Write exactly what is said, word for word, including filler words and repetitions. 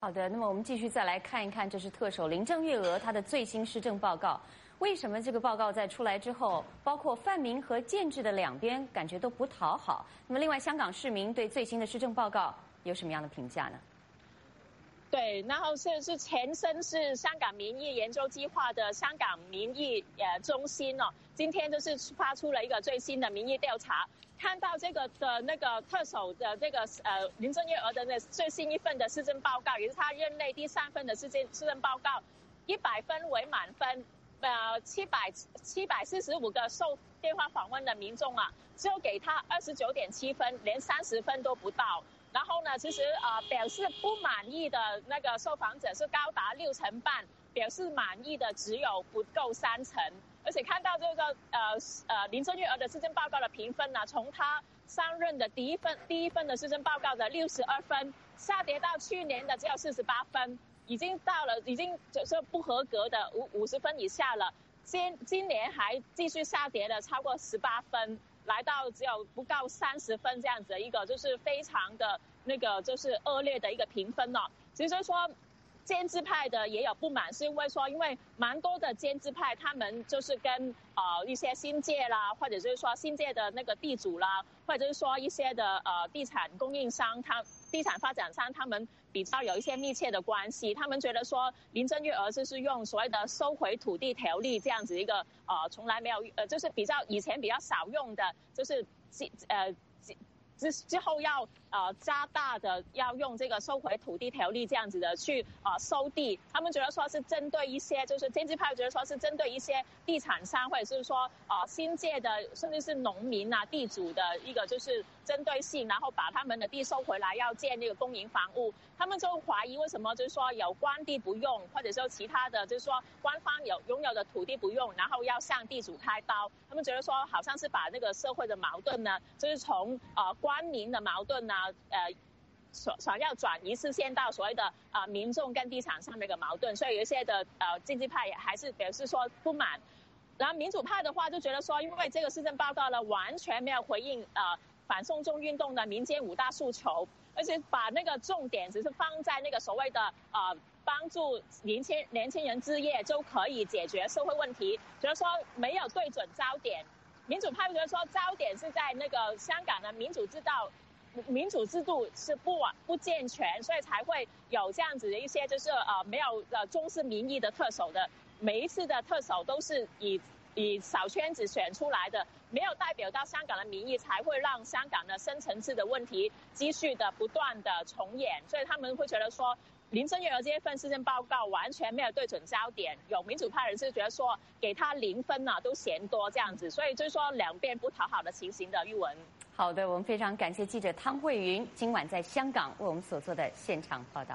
好的，那么我们继续再来看一看，这是特首林郑月娥她的最新施政报告。为什么这个报告在出来之后，包括泛民和建制的两边感觉都不讨好？那么另外，香港市民对最新的施政报告有什么样的评价呢？ 对，然后是是前身是香港民意研究计划的香港民意呃中心哦，今天就是发出了一个最新的民意调查，看到这个的那个特首的这个呃林郑月娥的那最新一份的施政报告，也是他任内第三份的施政施政报告，一百分为满分，呃七百七百四十五个受电话访问的民众啊，只有给他二十九点七分，连三十分都不到。然后呢，其实呃表示不满意的那个受访者是高达六成半，表示满意的只有不够三成。而且看到这个呃呃林郑月娥的施政报告的评分呢，从她上任的第一份第一份的施政报告的六十二分，下跌到去年的只有四十八分，已经到了已经就是不合格的五五十分以下了。今今年还继续下跌了超过十八分。来到只有不到三十分这样子的一个，就是非常的那个就是恶劣的一个评分哦。其实说建制派的也有不满，是因为说因为蛮多的建制派他们就是跟呃一些新界啦，或者就是说新界的那个地主啦，或者是说一些的呃地产供应商，他地产发展商他们比较有一些密切的关系，他们觉得说林郑月娥就是用所谓的收回土地条例这样子一个呃从来没有呃就是比较以前比较少用的，就是呃之之后要呃加大的要用这个收回土地条例这样子的去呃收地，他们觉得说是针对一些就是建制派觉得说是针对一些地产商或者是说呃新界的甚至是农民啊地主的一个就是针对性，然后把他们的地收回来要建那个公营房屋，他们就怀疑为什么就是说有官地不用，或者说其他的就是说官方有拥有的土地不用，然后要向地主开刀，他们觉得说好像是把那个社会的矛盾呢，就是从呃官民的矛盾呢，呃，所想要转移视线到所谓的呃民众跟地产上面的矛盾，所以有一些的呃建制派还是表示说不满。然后民主派的话就觉得说，因为这个施政报告呢完全没有回应呃反送中运动的民间五大诉求，而且把那个重点只是放在那个所谓的呃帮助年轻年轻人置业就可以解决社会问题，觉得说没有对准焦点。民主派觉得说焦点是在那个香港的民主制度，民主制度是不不健全，所以才会有这样子的一些就是呃没有呃重视民意的特首的，每一次的特首都是以以小圈子选出来的，没有代表到香港的民意，才会让香港的深层次的问题继续的不断的重演，所以他们会觉得说林郑月娥这一份施政报告完全没有对准焦点，有民主派人士觉得说给他零分啊都嫌多这样子，所以就是说两边不讨好的情形的。玉文， 好的，我们非常感谢记者汤慧云今晚在香港为我们所做的现场报道。